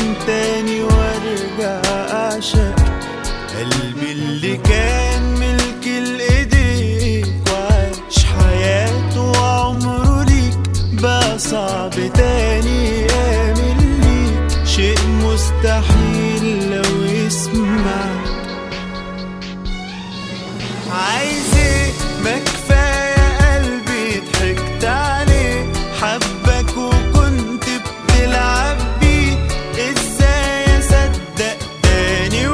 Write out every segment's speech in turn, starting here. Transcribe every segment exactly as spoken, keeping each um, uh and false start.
من تاني وارجع اعشق قلبي اللي كان ملك الايديك وعاش حياته وعمره ليك بقى صعب تاني يامل ليك شيء مستحيل لو يسمع. عايز ايه ما كفاية قلبي ضحكت عليه حبك وكنت بتلعب بيه ازاي اصدق تاني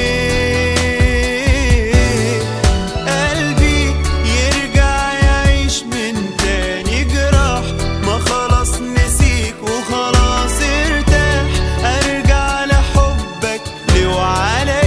وليه قلبي يرجع يعيش من تاني جراح ما خلاص نسيك وخلاص ارتاح ارجع لحبك ليه وعلى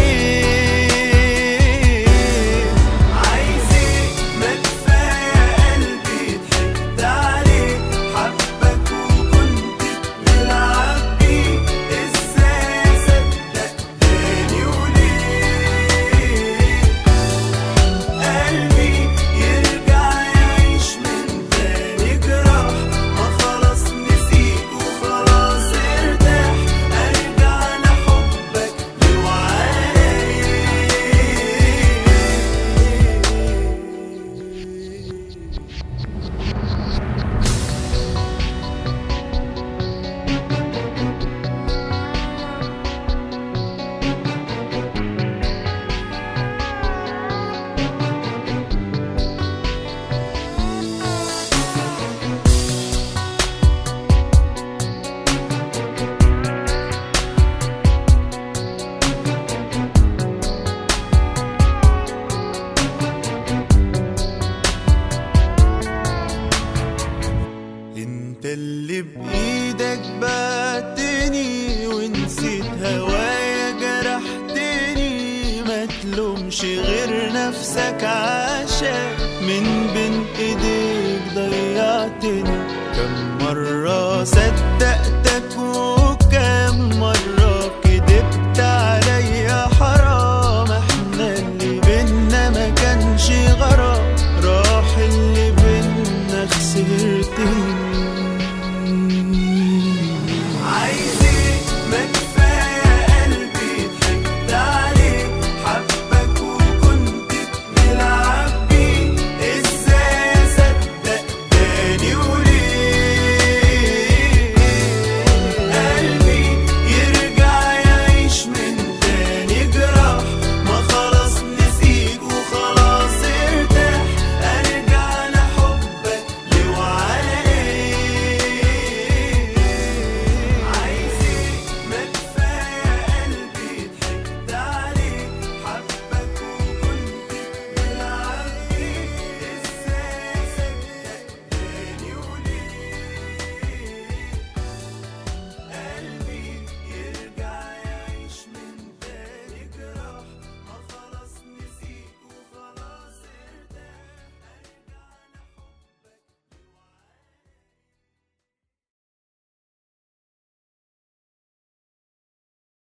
انت اللي بايدك بعتني ونسيت هوايا جرحتني ما تلومش غير نفسك عشان من بين ايديك ضيعتني كم مرة صدقتك